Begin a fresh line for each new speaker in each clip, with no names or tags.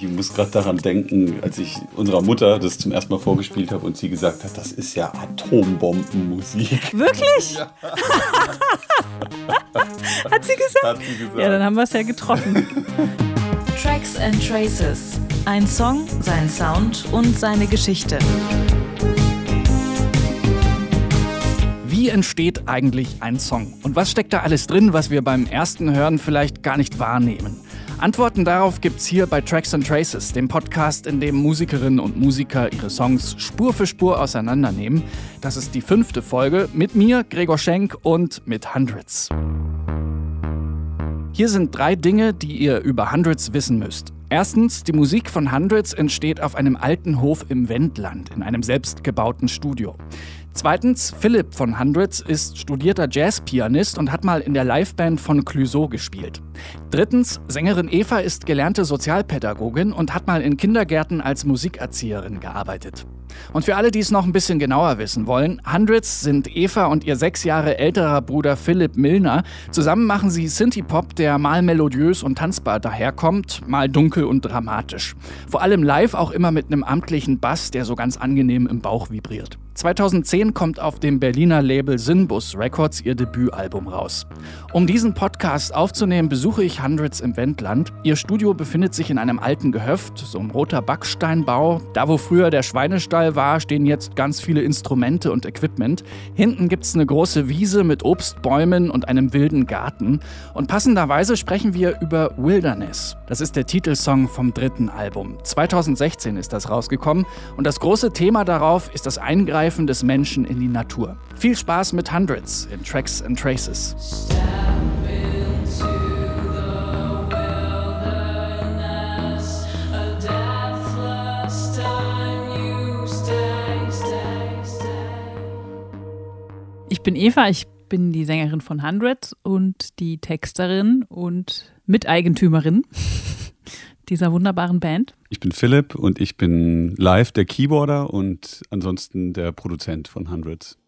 Ich muss gerade daran denken, als ich unserer Mutter das zum ersten Mal vorgespielt habe und sie gesagt hat, das ist ja Atombombenmusik.
Wirklich?
Ja.
Hat sie gesagt?
Hat sie gesagt.
Ja, dann haben wir es ja getroffen.
Tracks and Traces. Ein Song, sein Sound und seine Geschichte.
Wie entsteht eigentlich ein Song? Und was steckt da alles drin, was wir beim ersten Hören vielleicht gar nicht wahrnehmen? Antworten darauf gibt's hier bei Tracks and Traces, dem Podcast, in dem Musikerinnen und Musiker ihre Songs Spur für Spur auseinandernehmen. Das ist die 5. Folge mit mir, Gregor Schenk, und mit Hundreds. Hier sind 3 Dinge, die ihr über Hundreds wissen müsst. Erstens, die Musik von Hundreds entsteht auf einem alten Hof im Wendland, in einem selbstgebauten Studio. Zweitens, Philipp von Hundreds ist studierter Jazzpianist und hat mal in der Liveband von Clouseau gespielt. Drittens, Sängerin Eva ist gelernte Sozialpädagogin und hat mal in Kindergärten als Musikerzieherin gearbeitet. Und für alle, die es noch ein bisschen genauer wissen wollen, Hundreds sind Eva und ihr 6 Jahre älterer Bruder Philipp Milner. Zusammen machen sie Synthie-Pop, der mal melodiös und tanzbar daherkommt, mal dunkel und dramatisch. Vor allem live auch immer mit einem amtlichen Bass, der so ganz angenehm im Bauch vibriert. 2010 kommt auf dem Berliner Label Sinbus Records ihr Debütalbum raus. Um diesen Podcast aufzunehmen, besuche ich Hundreds im Wendland. Ihr Studio befindet sich in einem alten Gehöft, so ein roter Backsteinbau. Da, wo früher der Schweinestall war, stehen jetzt ganz viele Instrumente und Equipment. Hinten gibt's eine große Wiese mit Obstbäumen und einem wilden Garten. Und passenderweise sprechen wir über Wilderness. Das ist der Titelsong vom 3. Album. 2016 ist das rausgekommen. Und das große Thema darauf ist das Eingreifen des Menschen in die Natur. Viel Spaß mit Hundreds in Tracks and Traces.
Ich bin Eva, ich bin die Sängerin von Hundreds und die Texterin und Miteigentümerin dieser wunderbaren Band.
Ich bin Philipp und ich bin live der Keyboarder und ansonsten der Produzent von Hundreds.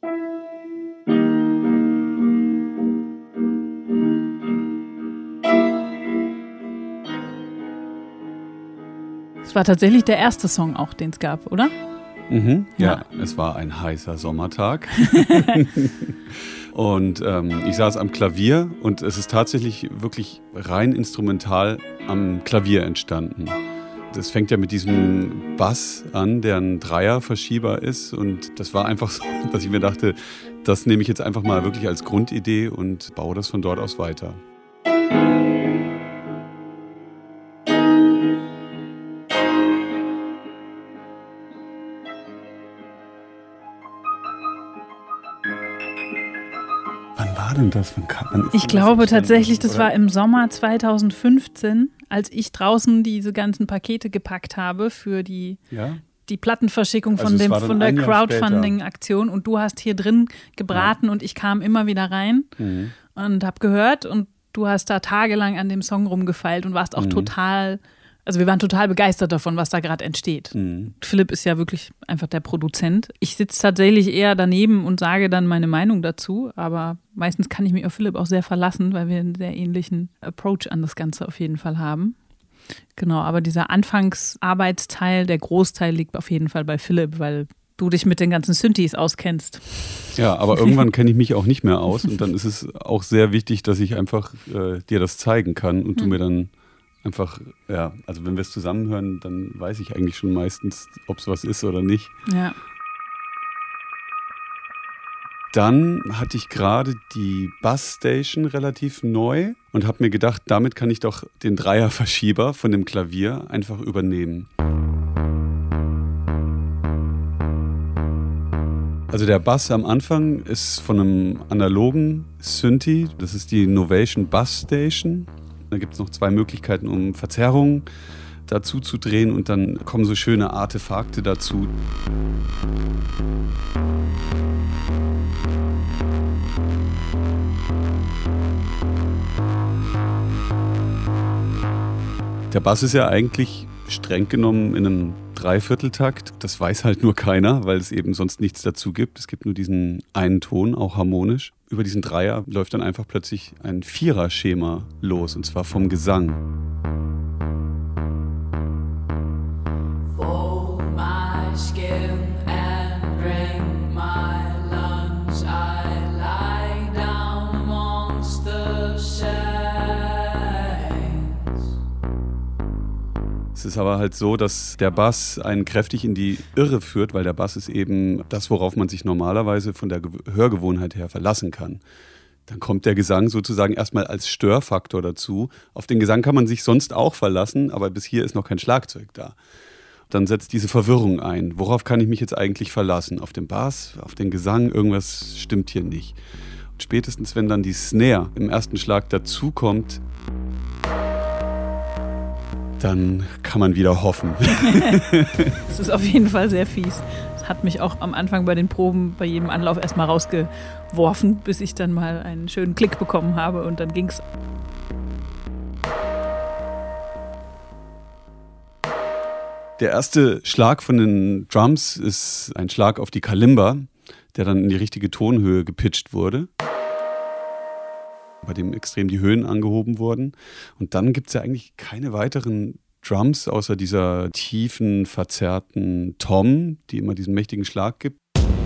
Es war tatsächlich der erste Song auch, den es gab, oder?
Ja, es war ein heißer Sommertag. Und ich saß am Klavier und es ist tatsächlich wirklich rein instrumental am Klavier entstanden. Das fängt ja mit diesem Bass an, der ein Dreierverschieber ist. Und das war einfach so, dass ich mir dachte, das nehme ich jetzt einfach mal wirklich als Grundidee und baue das von dort aus weiter. Das?
Ich glaube tatsächlich, das war im Sommer 2015, als ich draußen diese ganzen Pakete gepackt habe für die Plattenverschickung von der Crowdfunding-Aktion. Und du hast hier drin gebraten und ich kam immer wieder rein und habe gehört. Und du hast da tagelang an dem Song rumgefeilt und warst auch total... Also wir waren total begeistert davon, was da gerade entsteht. Philipp ist ja wirklich einfach der Produzent. Ich sitze tatsächlich eher daneben und sage dann meine Meinung dazu, aber meistens kann ich mich auf Philipp auch sehr verlassen, weil wir einen sehr ähnlichen Approach an das Ganze auf jeden Fall haben. Genau, aber dieser Anfangsarbeitsteil, der Großteil liegt auf jeden Fall bei Philipp, weil du dich mit den ganzen Synthes auskennst. Ja,
aber irgendwann kenne ich mich auch nicht mehr aus und dann ist es auch sehr wichtig, dass ich einfach dir das zeigen kann und du mir dann einfach, also wenn wir es zusammenhören, dann weiß ich eigentlich schon meistens, ob es was ist oder nicht.
Ja.
Dann hatte ich gerade die Bassstation relativ neu und habe mir gedacht, damit kann ich doch den Dreierverschieber von dem Klavier einfach übernehmen. Also der Bass am Anfang ist von einem analogen Synthi, das ist die Novation Bassstation. Da gibt es noch 2 Möglichkeiten, um Verzerrungen dazu zu drehen und dann kommen so schöne Artefakte dazu. Der Bass ist ja eigentlich streng genommen in einem Dreivierteltakt. Das weiß halt nur keiner, weil es eben sonst nichts dazu gibt. Es gibt nur diesen einen Ton, auch harmonisch. Über diesen Dreier läuft dann einfach plötzlich ein Vierer-Schema los, und zwar vom Gesang. Es ist aber halt so, dass der Bass einen kräftig in die Irre führt, weil der Bass ist eben das, worauf man sich normalerweise von der Hörgewohnheit her verlassen kann. Dann kommt der Gesang sozusagen erstmal als Störfaktor dazu. Auf den Gesang kann man sich sonst auch verlassen, aber bis hier ist noch kein Schlagzeug da. Dann setzt diese Verwirrung ein. Worauf kann ich mich jetzt eigentlich verlassen? Auf den Bass, auf den Gesang? Irgendwas stimmt hier nicht. Und spätestens, wenn dann die Snare im ersten Schlag dazukommt, dann kann man wieder hoffen.
Das ist auf jeden Fall sehr fies. Das hat mich auch am Anfang bei den Proben bei jedem Anlauf erstmal rausgeworfen, bis ich dann mal einen schönen Klick bekommen habe und dann ging's.
Der erste Schlag von den Drums ist ein Schlag auf die Kalimba, der dann in die richtige Tonhöhe gepitcht wurde, bei dem extrem die Höhen angehoben wurden. Und dann gibt es ja eigentlich keine weiteren Drums außer dieser tiefen, verzerrten Tom, die immer diesen mächtigen Schlag gibt.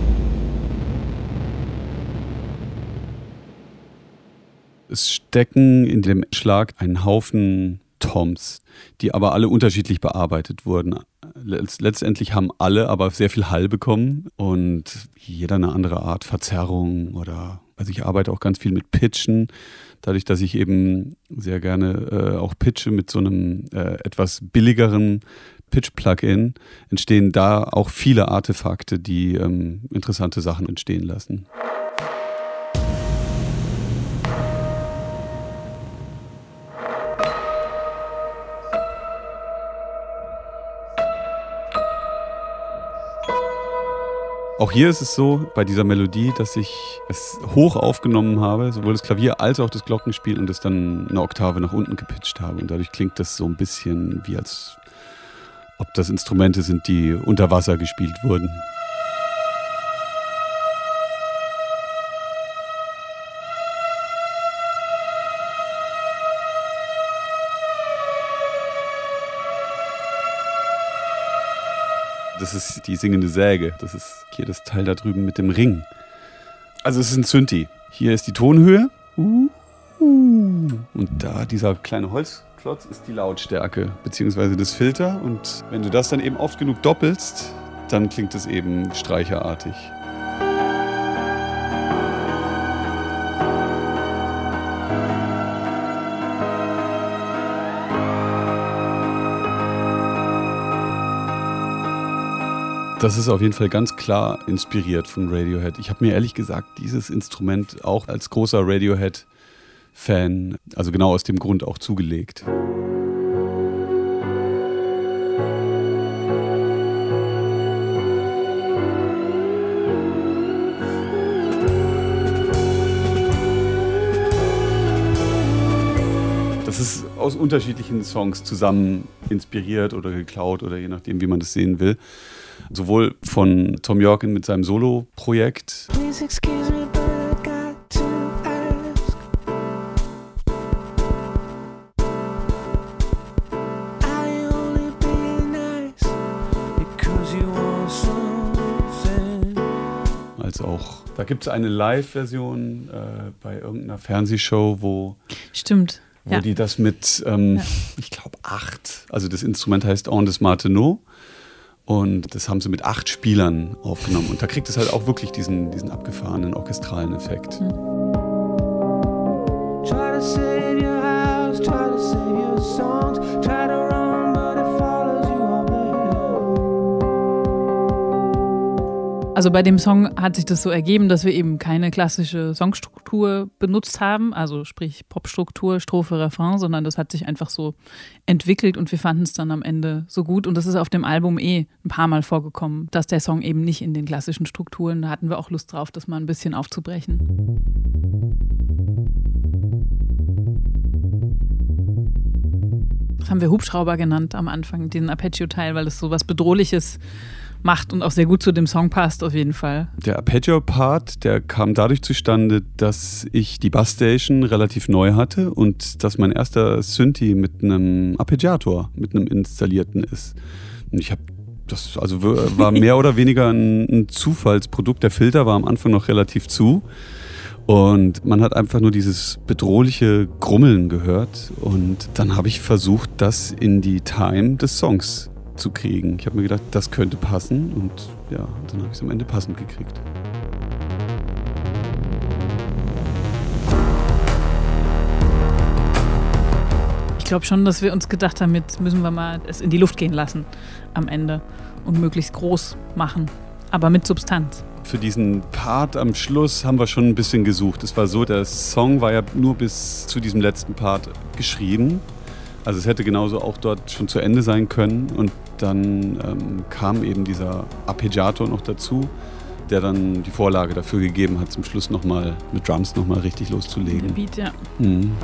Es stecken in dem Schlag einen Haufen Toms, die aber alle unterschiedlich bearbeitet wurden. Letztendlich haben alle aber sehr viel Hall bekommen und jeder eine andere Art Verzerrung oder, also ich arbeite auch ganz viel mit Pitchen, dadurch, dass ich eben sehr gerne auch pitche mit so einem etwas billigeren Pitch-Plugin, entstehen da auch viele Artefakte, die interessante Sachen entstehen lassen. Auch hier ist es so, bei dieser Melodie, dass ich es hoch aufgenommen habe, sowohl das Klavier als auch das Glockenspiel und es dann eine Oktave nach unten gepitcht habe. Und dadurch klingt das so ein bisschen wie als ob das Instrumente sind, die unter Wasser gespielt wurden. Das ist die singende Säge. Das ist hier das Teil da drüben mit dem Ring. Also es ist ein Synthi. Hier ist die Tonhöhe. Und da dieser kleine Holzklotz ist die Lautstärke beziehungsweise das Filter. Und wenn du das dann eben oft genug doppelst, dann klingt es eben streicherartig. Das ist auf jeden Fall ganz klar inspiriert von Radiohead. Ich habe mir ehrlich gesagt dieses Instrument auch als großer Radiohead-Fan, also genau aus dem Grund auch zugelegt. Das ist aus unterschiedlichen Songs zusammen inspiriert oder geklaut oder je nachdem, wie man das sehen will. Sowohl von Thom Yorke mit seinem Solo-Projekt. Als auch, da gibt es eine Live-Version bei irgendeiner Fernsehshow, wo...
Stimmt.
Wo die das mit, ich glaube 8, also das Instrument heißt On des Martineau. Und das haben sie mit 8 Spielern aufgenommen. Und da kriegt es halt auch wirklich diesen abgefahrenen orchestralen Effekt.
Also bei dem Song hat sich das so ergeben, dass wir eben keine klassische Songstruktur benutzt haben, also sprich Popstruktur, Strophe, Refrain, sondern das hat sich einfach so entwickelt und wir fanden es dann am Ende so gut. Und das ist auf dem Album ein paar Mal vorgekommen, dass der Song eben nicht in den klassischen Strukturen, da hatten wir auch Lust drauf, das mal ein bisschen aufzubrechen. Das haben wir Hubschrauber genannt am Anfang, den Arpeggio-Teil, weil es so was Bedrohliches macht und auch sehr gut zu dem Song passt, auf jeden Fall.
Der Arpeggio-Part, der kam dadurch zustande, dass ich die Bassstation relativ neu hatte und dass mein erster Synthi mit einem Arpeggiator, mit einem installierten ist. Und ich habe das, also war mehr oder weniger ein Zufallsprodukt. Der Filter war am Anfang noch relativ zu. Und man hat einfach nur dieses bedrohliche Grummeln gehört. Und dann habe ich versucht, das in die Time des Songs zu kriegen. Ich habe mir gedacht, das könnte passen. Und ja, dann habe ich es am Ende passend gekriegt.
Ich glaube schon, dass wir uns gedacht haben, jetzt müssen wir mal es in die Luft gehen lassen am Ende und möglichst groß machen, aber mit Substanz.
Für diesen Part am Schluss haben wir schon ein bisschen gesucht. Es war so, der Song war ja nur bis zu diesem letzten Part geschrieben. Also es hätte genauso auch dort schon zu Ende sein können. Und dann kam eben dieser Arpeggiator noch dazu, der dann die Vorlage dafür gegeben hat, zum Schluss nochmal mit Drums nochmal richtig loszulegen.
Der Beat, ja.
Mhm.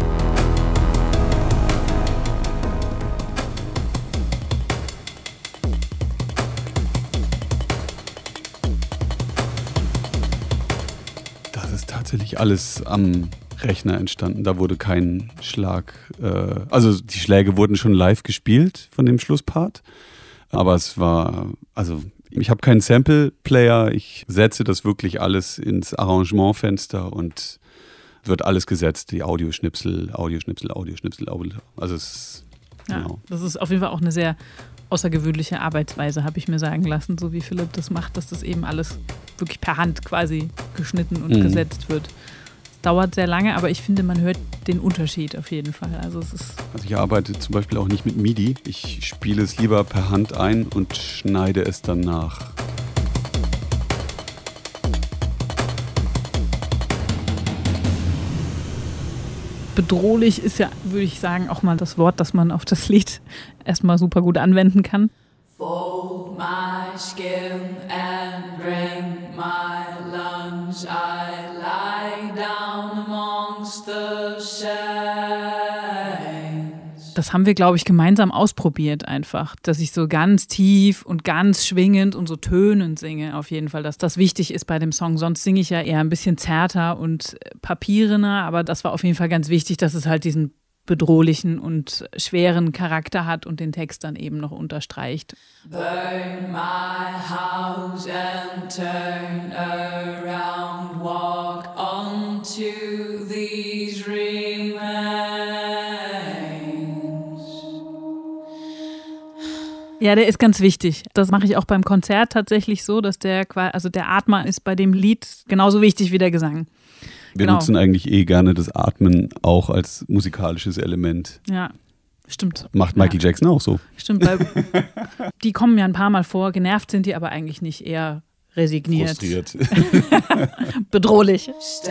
Tatsächlich alles am Rechner entstanden. Da wurde kein Schlag, also die Schläge wurden schon live gespielt von dem Schlusspart, aber es war, also ich habe keinen Sample-Player, ich setze das wirklich alles ins Arrangementfenster und wird alles gesetzt, die Audioschnipsel, also es
ja,
genau.
Das ist auf jeden Fall auch eine sehr außergewöhnliche Arbeitsweise, habe ich mir sagen lassen, so wie Philipp das macht, dass das eben alles wirklich per Hand quasi geschnitten und gesetzt wird. Es dauert sehr lange, aber ich finde, man hört den Unterschied auf jeden Fall. Also
ich arbeite zum Beispiel auch nicht mit MIDI. Ich spiele es lieber per Hand ein und schneide es dann nach.
Bedrohlich ist ja, würde ich sagen, auch mal das Wort, das man auf das Lied erstmal super gut anwenden kann. Fold my skin and drink my lunch. I lie down amongst the shades. Das haben wir, glaube ich, gemeinsam ausprobiert einfach, dass ich so ganz tief und ganz schwingend und so tönend singe auf jeden Fall, dass das wichtig ist bei dem Song. Sonst singe ich ja eher ein bisschen zärter und papierener, aber das war auf jeden Fall ganz wichtig, dass es halt diesen bedrohlichen und schweren Charakter hat und den Text dann eben noch unterstreicht. Burn my house and turn around, walk onto these remains. Ja, der ist ganz wichtig. Das mache ich auch beim Konzert tatsächlich so, dass der Atmer ist bei dem Lied genauso wichtig wie der Gesang.
Wir nutzen eigentlich gerne das Atmen auch als musikalisches Element.
Ja, stimmt.
Macht Michael Jackson auch so.
Stimmt, weil die kommen ja ein paar Mal vor, genervt sind die aber eigentlich nicht, eher resigniert.
Frustriert.
Bedrohlich.
Step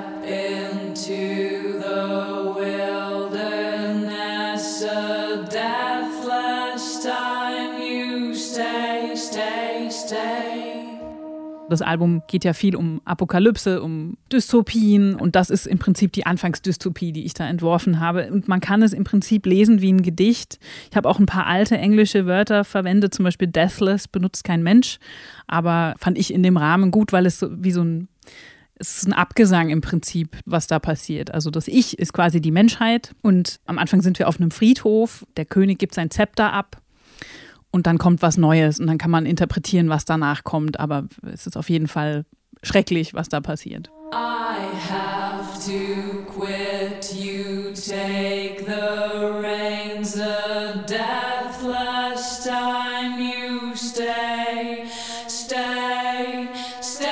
into the wilderness, a deathless time you stay, stay, stay.
Das Album geht ja viel um Apokalypse, um Dystopien und das ist im Prinzip die Anfangsdystopie, die ich da entworfen habe. Und man kann es im Prinzip lesen wie ein Gedicht. Ich habe auch ein paar alte englische Wörter verwendet, zum Beispiel deathless benutzt kein Mensch, aber fand ich in dem Rahmen gut, weil es so wie so ein, es ist ein Abgesang im Prinzip, was da passiert. Also das Ich ist quasi die Menschheit und am Anfang sind wir auf einem Friedhof, der König gibt sein Zepter ab. Und dann kommt was Neues und dann kann man interpretieren, was danach kommt. Aber es ist auf jeden Fall schrecklich, was da passiert.
I have to quit, you take the reins, a deathless time you stay, stay, stay.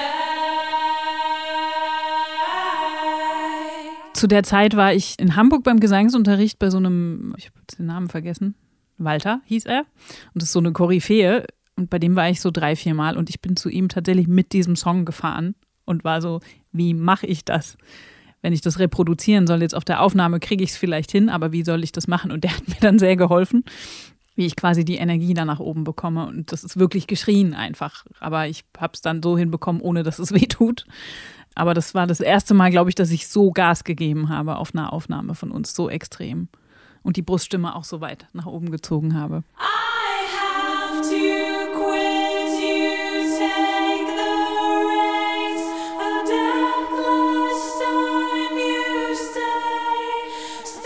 Zu der Zeit war ich in Hamburg beim Gesangsunterricht bei so einem, ich habe den Namen vergessen, Walter hieß er. Und das ist so eine Koryphäe. Und bei dem war ich so 3-4 Mal. Und ich bin zu ihm tatsächlich mit diesem Song gefahren und war so, wie mache ich das? Wenn ich das reproduzieren soll, jetzt auf der Aufnahme kriege ich es vielleicht hin, aber wie soll ich das machen? Und der hat mir dann sehr geholfen, wie ich quasi die Energie da nach oben bekomme. Und das ist wirklich geschrien einfach. Aber ich habe es dann so hinbekommen, ohne dass es weh tut. Aber das war das erste Mal, glaube ich, dass ich so Gas gegeben habe auf einer Aufnahme von uns, so extrem. Und die Bruststimme auch so weit nach oben gezogen habe.
I have to quit, you take the reins, a deathless time you stay,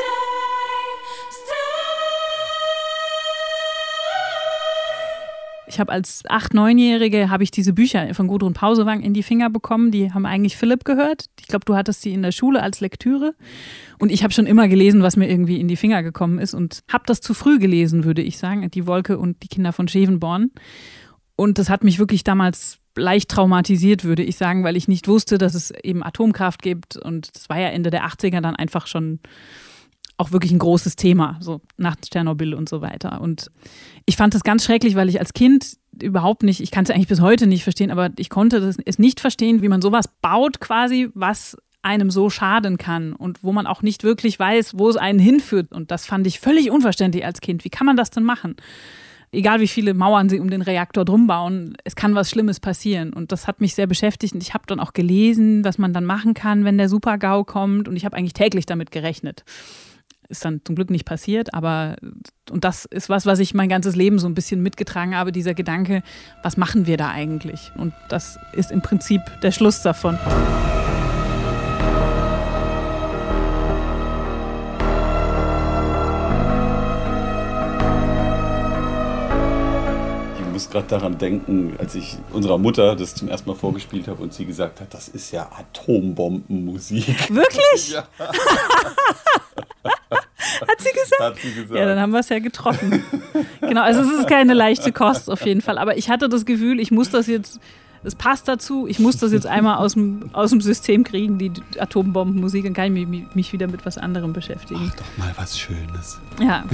stay, stay.
Ich habe als 8-, 9-Jährige diese Bücher von Gudrun Pausewang in die Finger bekommen. Die haben eigentlich Philipp gehört. Ich glaube, du hattest die in der Schule als Lektüre. Und ich habe schon immer gelesen, was mir irgendwie in die Finger gekommen ist und habe das zu früh gelesen, würde ich sagen. Die Wolke und die Kinder von Schevenborn. Und das hat mich wirklich damals leicht traumatisiert, würde ich sagen, weil ich nicht wusste, dass es eben Atomkraft gibt. Und das war ja Ende der 80er dann einfach schon auch wirklich ein großes Thema, so nach Tschernobyl und so weiter. Und ich fand das ganz schrecklich, weil ich als Kind überhaupt nicht, ich kann es eigentlich bis heute nicht verstehen, aber ich konnte es nicht verstehen, wie man sowas baut quasi, was einem so schaden kann und wo man auch nicht wirklich weiß, wo es einen hinführt. Und das fand ich völlig unverständlich als Kind. Wie kann man das denn machen? Egal wie viele Mauern sie um den Reaktor drum bauen, es kann was Schlimmes passieren. Und das hat mich sehr beschäftigt. Und ich habe dann auch gelesen, was man dann machen kann, wenn der Super-GAU kommt. Und ich habe eigentlich täglich damit gerechnet. Ist dann zum Glück nicht passiert, aber und das ist was ich mein ganzes Leben so ein bisschen mitgetragen habe, dieser Gedanke, was machen wir da eigentlich? Und das ist im Prinzip der Schluss davon.
Ich muss gerade daran denken, als ich unserer Mutter das zum ersten Mal vorgespielt habe und sie gesagt hat, das ist ja Atombombenmusik.
Wirklich?
Ja.
Hat sie gesagt?
Hat sie gesagt.
Ja, dann haben wir es ja getroffen. Genau, also es ist keine leichte Kost auf jeden Fall. Aber ich hatte das Gefühl, ich muss das jetzt, es passt dazu, ich muss das jetzt einmal aus dem System kriegen, die Atombombenmusik, dann kann ich mich wieder mit was anderem beschäftigen.
Ach, doch mal was Schönes.
Ja.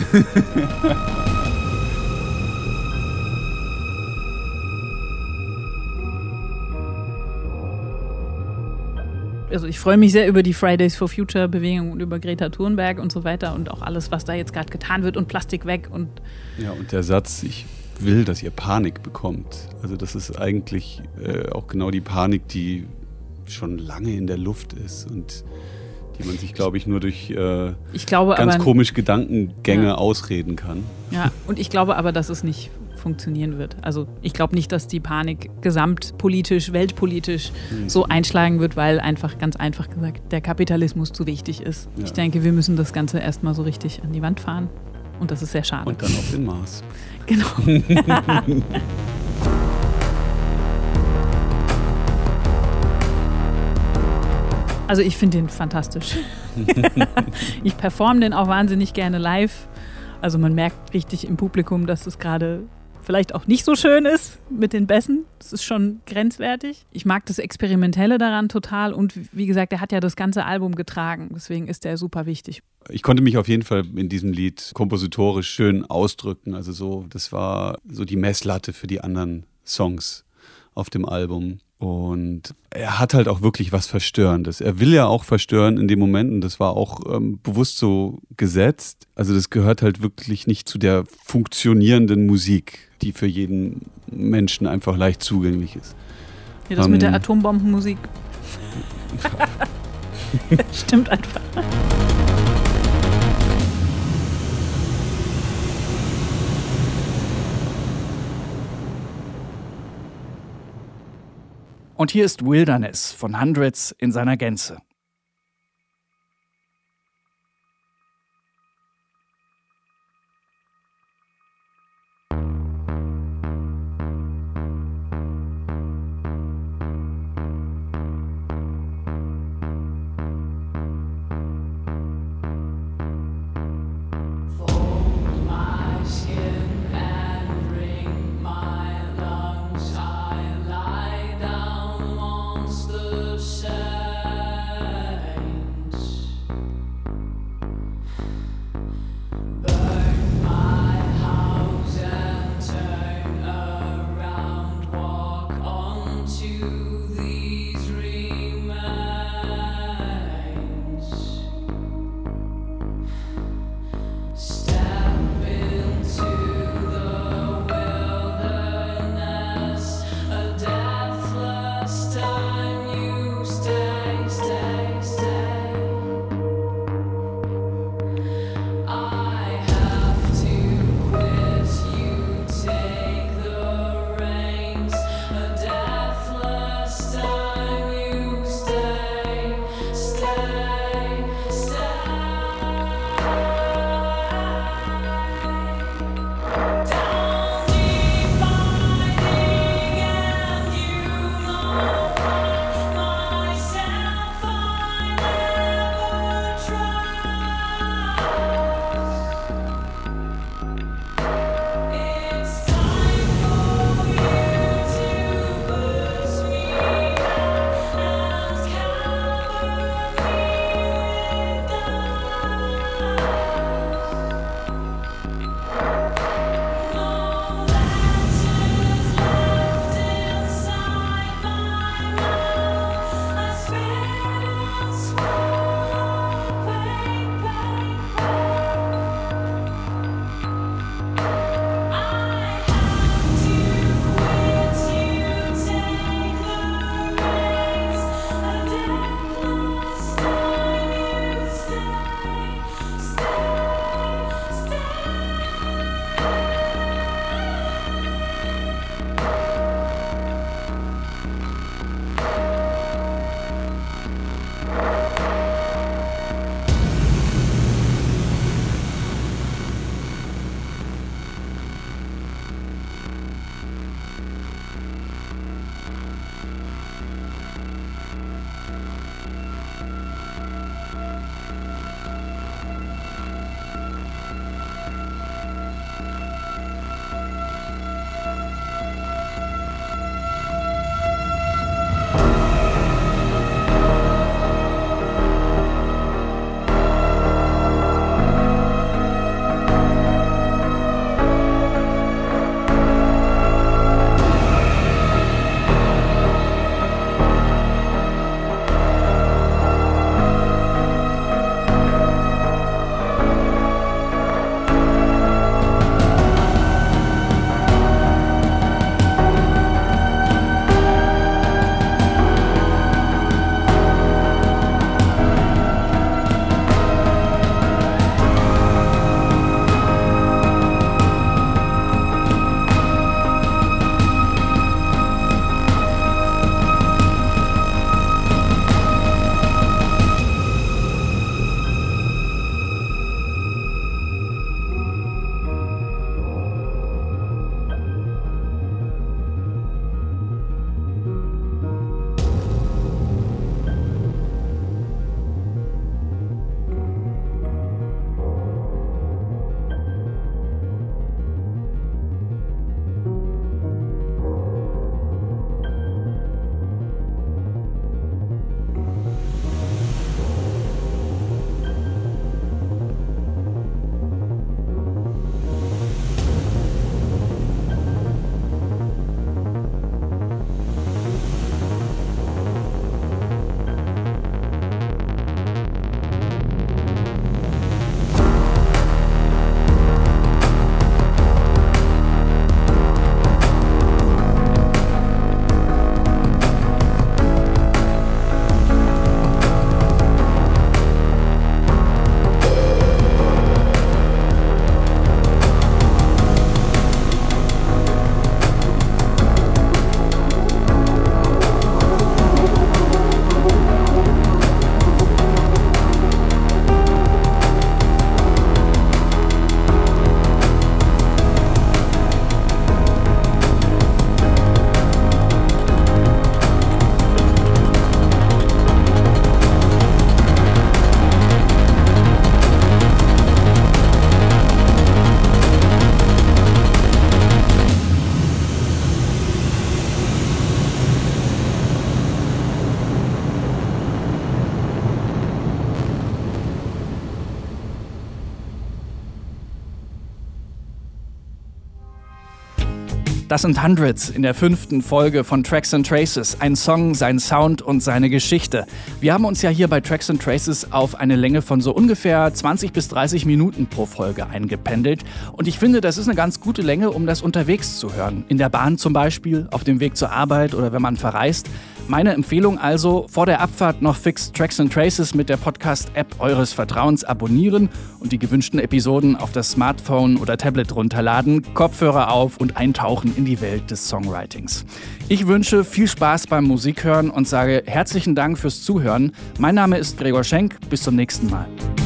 Also ich freue mich sehr über die Fridays for Future Bewegung und über Greta Thunberg und so weiter und auch alles, was da jetzt gerade getan wird und Plastik weg. Und
ja, und der Satz, ich will, dass ihr Panik bekommt. Also das ist eigentlich auch genau die Panik, die schon lange in der Luft ist und die man sich, glaube ich, nur durch ganz komische Gedankengänge ausreden kann.
Ja, und ich glaube aber, dass es nicht funktionieren wird. Also ich glaube nicht, dass die Panik gesamtpolitisch, weltpolitisch so einschlagen wird, weil einfach, ganz einfach gesagt, der Kapitalismus zu wichtig ist. Ja. Ich denke, wir müssen das Ganze erstmal so richtig an die Wand fahren und das ist sehr schade.
Und dann auf den Mars.
Genau. Also ich finde den fantastisch. Ich performe den auch wahnsinnig gerne live. Also man merkt richtig im Publikum, dass es gerade vielleicht auch nicht so schön ist mit den Bässen. Das ist schon grenzwertig. Ich mag das Experimentelle daran total und wie gesagt, er hat ja das ganze Album getragen. Deswegen ist der super wichtig.
Ich konnte mich auf jeden Fall in diesem Lied kompositorisch schön ausdrücken. Also so, das war so die Messlatte für die anderen Songs auf dem Album. Und er hat halt auch wirklich was Verstörendes. Er will ja auch verstören in dem Moment und das war auch bewusst so gesetzt. Also das gehört halt wirklich nicht zu der funktionierenden Musik, die für jeden Menschen einfach leicht zugänglich ist.
Ja, das mit der Atombombenmusik stimmt einfach.
Und hier ist Wilderness von Hundreds in seiner Gänze.
Shine.
Das sind Hundreds in der 5. Folge von Tracks and Traces. Ein Song, sein Sound und seine Geschichte. Wir haben uns ja hier bei Tracks and Traces auf eine Länge von so ungefähr 20 bis 30 Minuten pro Folge eingependelt. Und ich finde, das ist eine ganz gute Länge, um das unterwegs zu hören. In der Bahn zum Beispiel, auf dem Weg zur Arbeit oder wenn man verreist. Meine Empfehlung also, vor der Abfahrt noch fix Tracks and Traces mit der Podcast-App eures Vertrauens abonnieren und die gewünschten Episoden auf das Smartphone oder Tablet runterladen, Kopfhörer auf und eintauchen in die Welt des Songwritings. Ich wünsche viel Spaß beim Musikhören und sage herzlichen Dank fürs Zuhören. Mein Name ist Gregor Schenk, bis zum nächsten Mal.